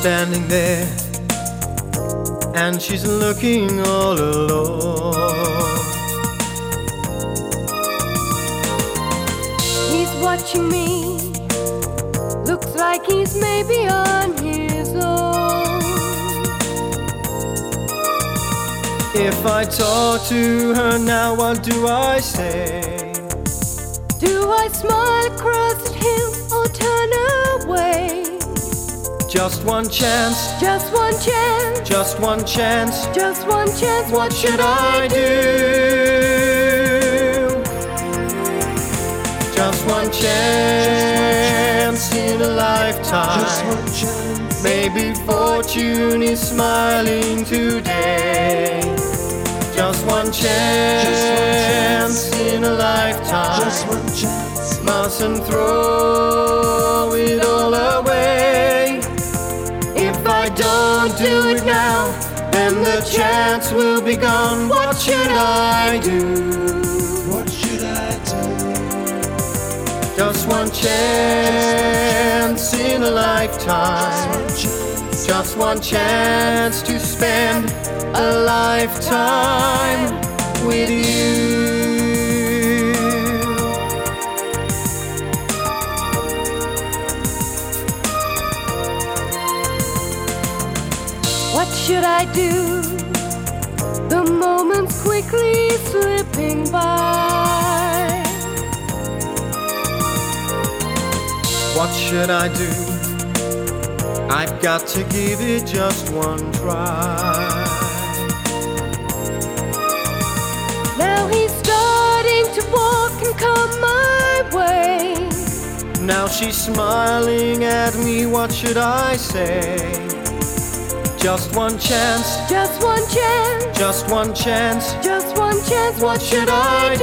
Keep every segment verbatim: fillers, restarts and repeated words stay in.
standing there, and she's looking all alone. He's watching me, looks like he's maybe on his own. If I talk to her now, what do I say? Do I smile across at him or turn away? Just one chance, Just one chance, just one chance. just one chance. What should I do? Just one chance in a lifetime. Maybe fortune is smiling today. Just one chance in a lifetime. Mustn't throw it all away. If I don't do it now, then the chance will be gone. What should I do? What should I do? Just one chance in a lifetime. Just one chance to spend a lifetime with you. What should I do? The moments quickly slipping by. What should I do? I've got to give it just one try. Now he's starting to walk and come my way. Now she's smiling at me, what should I say? Just one chance, Just one chance, just one chance. just one chance. What should I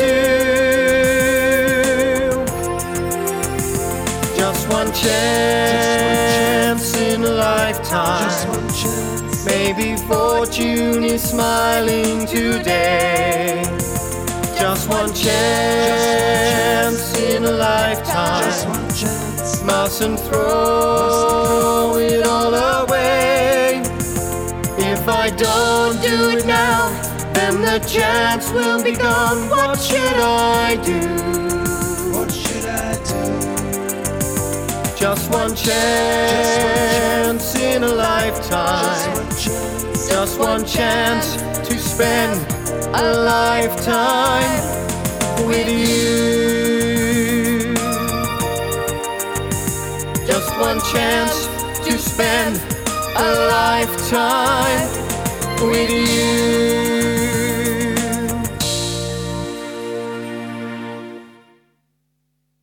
do? Just one chance in a lifetime. Maybe fortune is smiling today. Just one chance in a lifetime. Mustn't throw it all away. If I don't do it now, then the chance will be gone. What should I do? What should I do? Just one chance in a lifetime. Just one chance to spend a lifetime with you. Just one chance to spend a lifetime with you.